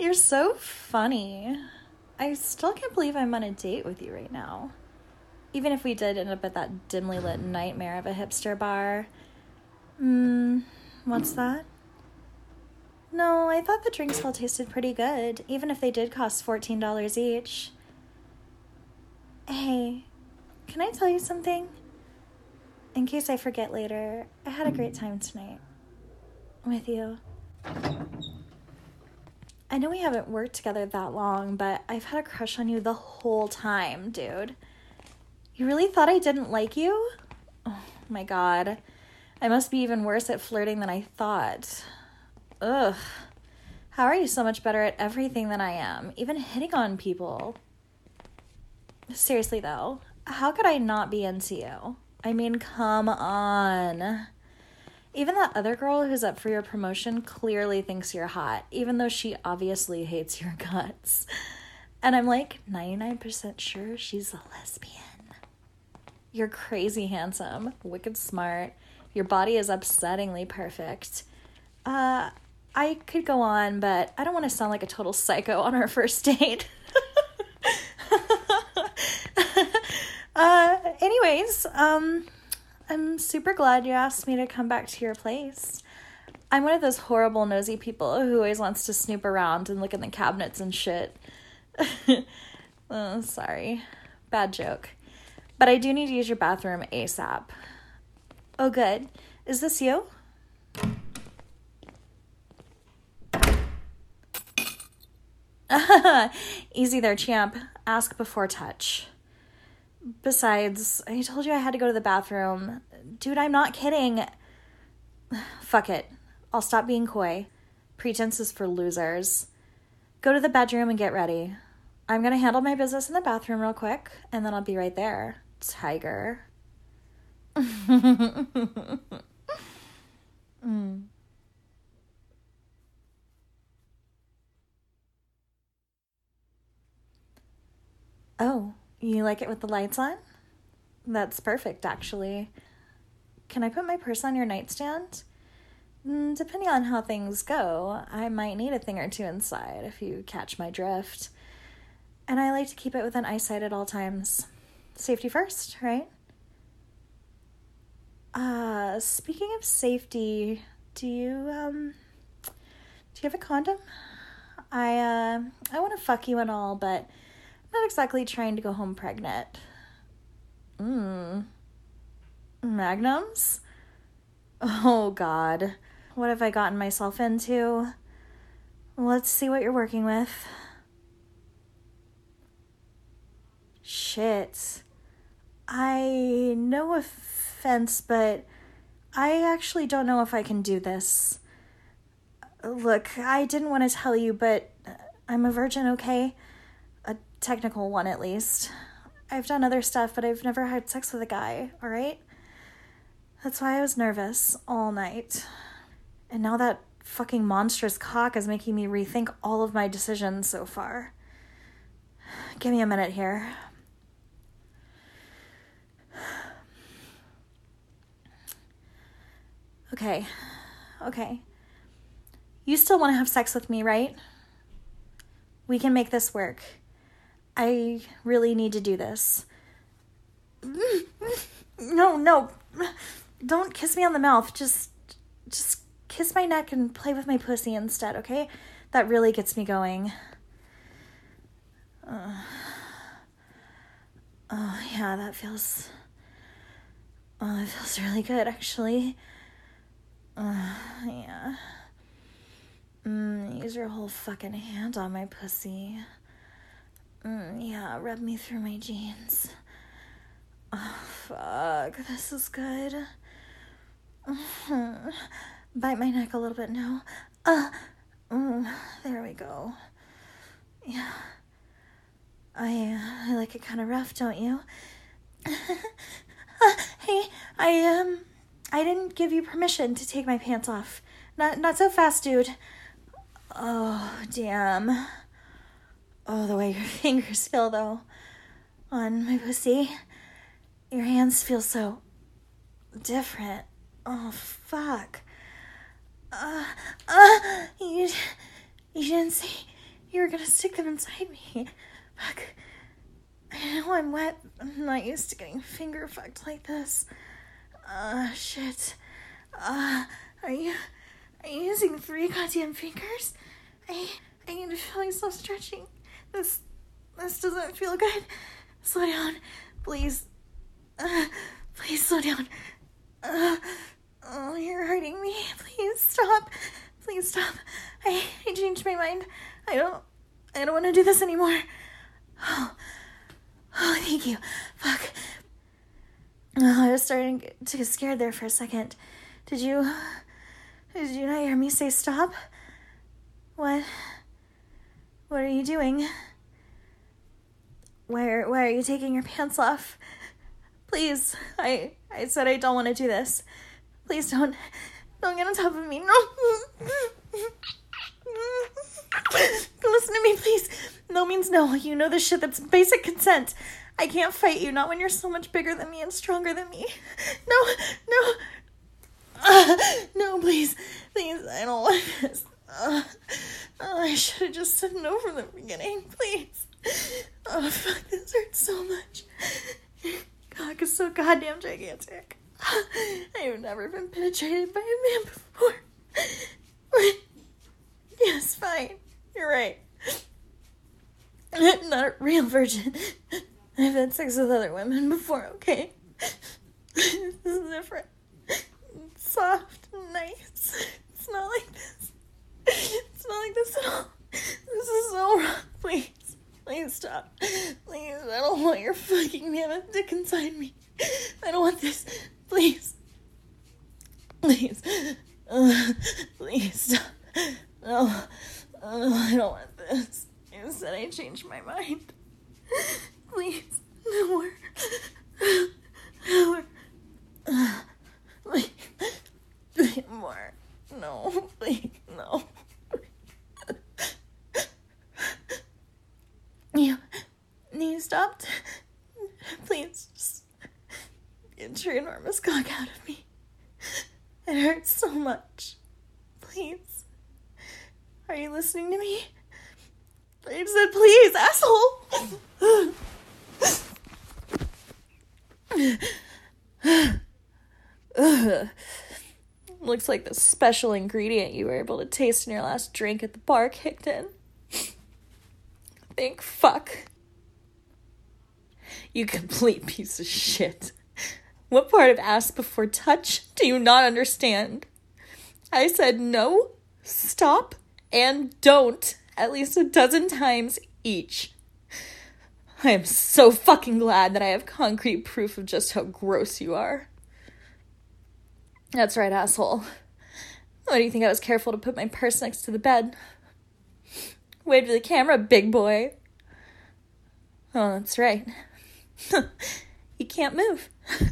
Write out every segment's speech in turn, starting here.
You're so funny. I still can't believe I'm on a date with you right now. Even if we did end up at that dimly lit nightmare of a hipster bar. What's that? No, I thought the drinks all tasted pretty good, even if they did cost $14 each. Hey, can I tell you something? In case I forget later, I had a great time tonight. With you. I know we haven't worked together that long, but I've had a crush on you the whole time, dude. You really thought I didn't like you? Oh my god. I must be even worse at flirting than I thought. Ugh. How are you so much better at everything than I am? Even hitting on people. Seriously though, how could I not be into you? I mean, come on. Even that other girl who's up for your promotion clearly thinks you're hot, even though she obviously hates your guts. And I'm like 99% sure she's a lesbian. You're crazy handsome, wicked smart. Your body is upsettingly perfect. I could go on, but I don't want to sound like a total psycho on our first date. Anyways, I'm super glad you asked me to come back to your place. I'm one of those horrible nosy people who always wants to snoop around and look in the cabinets and shit. Oh, sorry. Bad joke. But I do need to use your bathroom ASAP. Oh, good. Is this you? Easy there, champ. Ask before touch. Besides, I told you I had to go to the bathroom. Dude, I'm not kidding. Fuck it. I'll stop being coy. Pretense is for losers. Go to the bedroom and get ready. I'm gonna handle my business in the bathroom real quick, and then I'll be right there. Tiger. Oh, you like it with the lights on? That's perfect, actually. Can I put my purse on your nightstand? Depending on how things go, I might need a thing or two inside, if you catch my drift. And I like to keep it within eyesight at all times. Safety first, right? Speaking of safety, do you have a condom? I want to fuck you and all, but I'm not exactly trying to go home pregnant. Magnums? Oh, God. What have I gotten myself into? Let's see what you're working with. Shit. No offense, but I actually don't know if I can do this. Look, I didn't want to tell you, but I'm a virgin, okay? A technical one, at least. I've done other stuff, but I've never had sex with a guy, alright? That's why I was nervous all night. And now that fucking monstrous cock is making me rethink all of my decisions so far. Give me a minute here. Okay. You still want to have sex with me, right? We can make this work. I really need to do this. No. Don't kiss me on the mouth. Just kiss my neck and play with my pussy instead, okay? That really gets me going. Oh, yeah, that feels... Oh, it feels really good, actually. Yeah. Use your whole fucking hand on my pussy. Yeah, rub me through my jeans. Oh, fuck. This is good. Bite my neck a little bit now. There we go. Yeah. I like it kind of rough, don't you? Hey, I didn't give you permission to take my pants off. Not so fast, dude. Oh, damn. Oh, the way your fingers feel, though, on my pussy. Your hands feel so different. Oh, fuck. You didn't say You were gonna stick them inside me. Fuck. I know I'm wet. I'm not used to getting finger fucked like this. Shit. Are you using 3 goddamn fingers? I need to feel myself stretching. This doesn't feel good. Slow down, please. Please slow down. Oh, you're hurting me. Please stop. Please stop. I changed my mind. I don't want to do this anymore. Oh, thank you. Fuck. Oh, I was starting to get scared there for a second. Did you not hear me say stop? What are you doing? Why are you taking your pants off? Please, I said I don't want to do this. Please don't get on top of me. No. Listen to me, please. No means no. You know this shit. That's basic consent. I can't fight you, not when you're so much bigger than me and stronger than me. No, please, I don't want this. I should have just said no from the beginning, please. Oh, fuck, this hurts so much. Your cock is so goddamn gigantic. I've never been penetrated by a man before. Yes, fine. You're right. I'm not a real virgin. I've had sex with other women before, okay? This is different. It's soft and nice. It's not like this. It's not like this at all. This is so wrong. Please stop. Please, I don't want your fucking mammoth dick inside me. I don't want this. Please. Please stop. No, I don't want this. You said I changed my mind. Please, no more. Please, more. No, please, no. You stopped? Please, just get your enormous cock out of me. It hurts so much. Please. Are you listening to me? I said please, asshole! Looks like the special ingredient you were able to taste in your last drink at the bar kicked in. Thank fuck. You complete piece of shit. What part of ask before touch do you not understand? I said no, stop, and don't at least 12 times each. I am so fucking glad that I have concrete proof of just how gross you are. That's right, asshole. Why do you think I was careful to put my purse next to the bed? Wave to the camera, big boy. Oh, that's right. You can't move.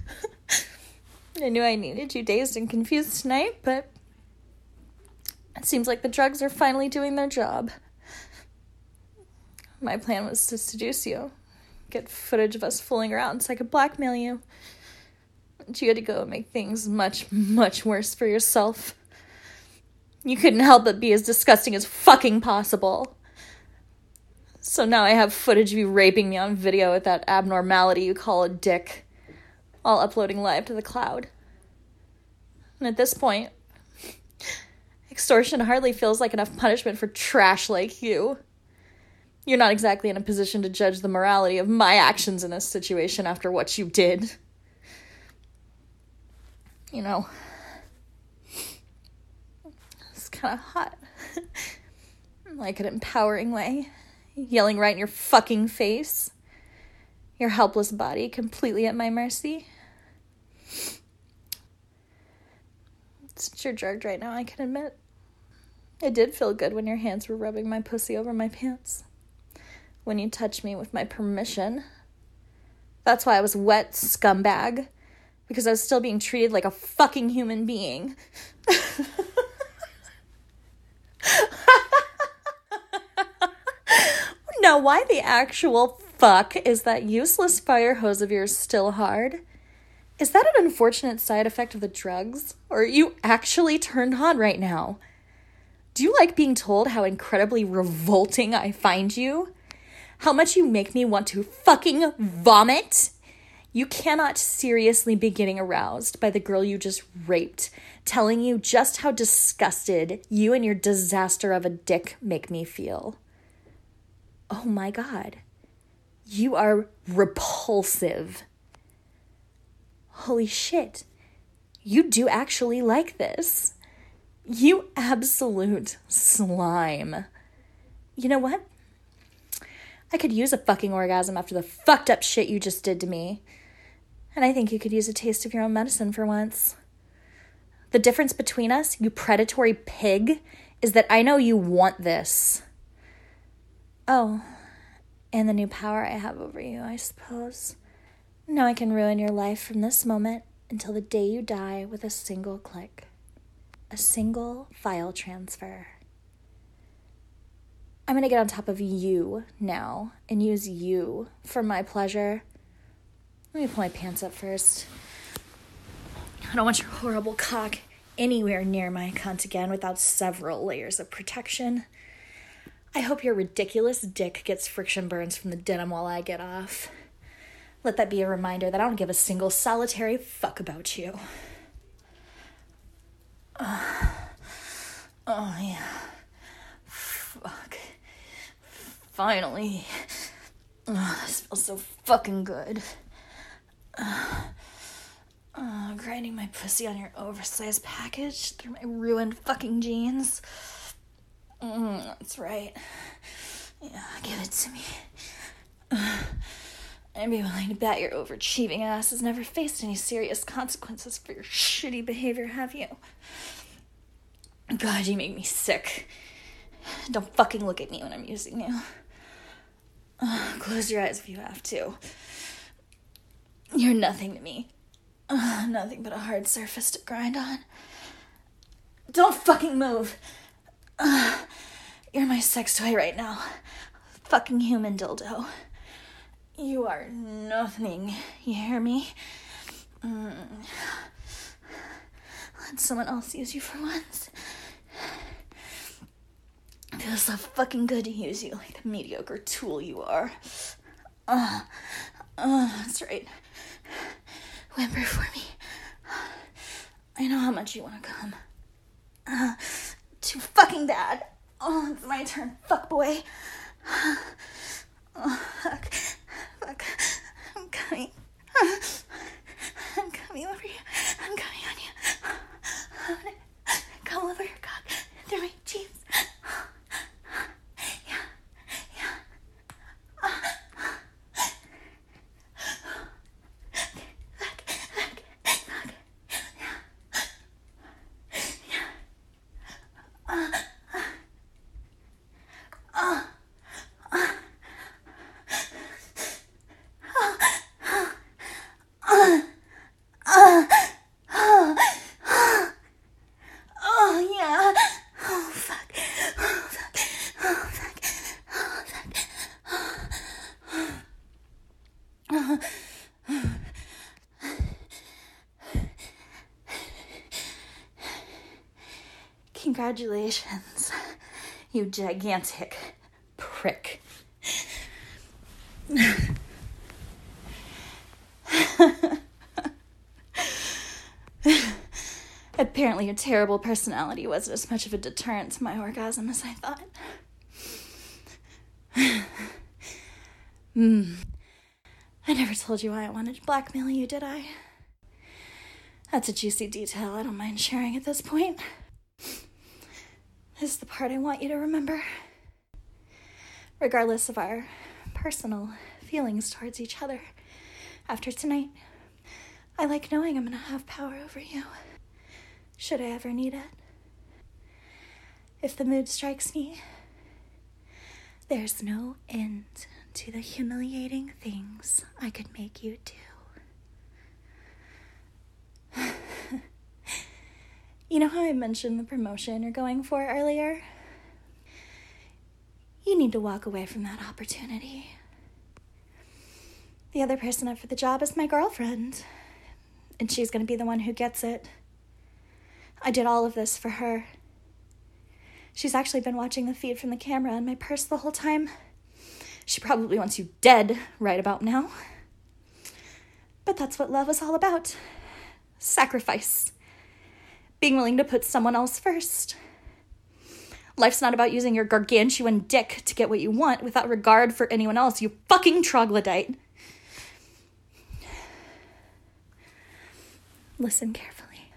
I knew I needed you dazed and confused tonight, but it seems like the drugs are finally doing their job. My plan was to seduce you, get footage of us fooling around so I could blackmail you. But you had to go and make things much, much worse for yourself. You couldn't help but be as disgusting as fucking possible. So now I have footage of you raping me on video with that abnormality you call a dick, all uploading live to the cloud. And at this point, extortion hardly feels like enough punishment for trash like you. You're not exactly in a position to judge the morality of my actions in this situation after what you did. You know, it's kind of hot. Like an empowering way. Yelling right in your fucking face. Your helpless body completely at my mercy. Since you're drugged right now, I can admit. It did feel good when your hands were rubbing my pussy over my pants. When you touched me with my permission. That's why I was wet, scumbag. Because I was still being treated like a fucking human being. Now, why the actual fuck is that useless fire hose of yours still hard? Is that an unfortunate side effect of the drugs? Or are you actually turned on right now? Do you like being told how incredibly revolting I find you? How much you make me want to fucking vomit? You cannot seriously be getting aroused by the girl you just raped, telling you just how disgusted you and your disaster of a dick make me feel. Oh my God. You are repulsive. Holy shit. You do actually like this. You absolute slime. You know what? I could use a fucking orgasm after the fucked up shit you just did to me. And I think you could use a taste of your own medicine for once. The difference between us, you predatory pig, is that I know you want this. Oh, and the new power I have over you, I suppose. Now I can ruin your life from this moment until the day you die with a single click. A single file transfer. I'm going to get on top of you now and use you for my pleasure. Let me pull my pants up first. I don't want your horrible cock anywhere near my cunt again without several layers of protection. I hope your ridiculous dick gets friction burns from the denim while I get off. Let that be a reminder that I don't give a single solitary fuck about you. Oh yeah. Fuck. Finally. This feels so fucking good. Grinding my pussy on your oversized package through my ruined fucking jeans. That's right. Yeah, give it to me. I'd be willing to bet your overachieving ass has never faced any serious consequences for your shitty behavior, have you? God, you make me sick. Don't fucking look at me when I'm using you. Close your eyes if you have to. You're nothing to me. Nothing but a hard surface to grind on. Don't fucking move. You're my sex toy right now. Fucking human dildo. You are nothing. You hear me? Let someone else use you for once. It feels so fucking good to use you like the mediocre tool you are. That's right. Whimper for me. I know how much you want to come. Too fucking bad. Oh, it's my turn. Fuck boy. Oh, fuck. Fuck. I'm coming. I'm coming over you. I'm coming on you. I'm gonna come over your cock through my jeans. Congratulations, you gigantic prick. Apparently your terrible personality wasn't as much of a deterrent to my orgasm as I thought. I never told you why I wanted to blackmail you, did I? That's a juicy detail I don't mind sharing at this point. This is the part I want you to remember. Regardless of our personal feelings towards each other, after tonight, I like knowing I'm going to have power over you, should I ever need it. If the mood strikes me, there's no end to the humiliating things I could make you do. You know how I mentioned the promotion you're going for earlier? You need to walk away from that opportunity. The other person up for the job is my girlfriend, and she's going to be the one who gets it. I did all of this for her. She's actually been watching the feed from the camera in my purse the whole time. She probably wants you dead right about now. But that's what love is all about. Sacrifice. Being willing to put someone else first. Life's not about using your gargantuan dick to get what you want without regard for anyone else, you fucking troglodyte. Listen carefully.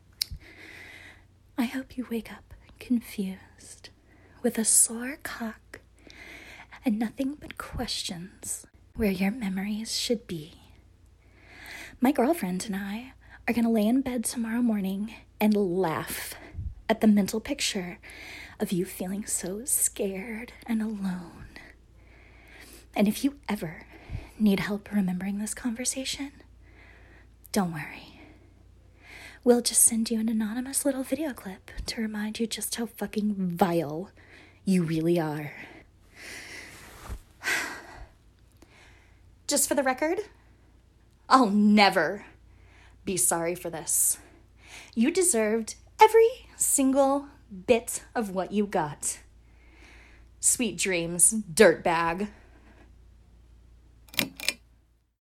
I hope you wake up confused, with a sore cock, and nothing but questions where your memories should be. My girlfriend and I are going to lay in bed tomorrow morning and laugh at the mental picture of you feeling so scared and alone. And if you ever need help remembering this conversation, don't worry. We'll just send you an anonymous little video clip to remind you just how fucking vile you really are. Just for the record, I'll never be sorry for this. You deserved every single bit of what you got. Sweet dreams, dirtbag.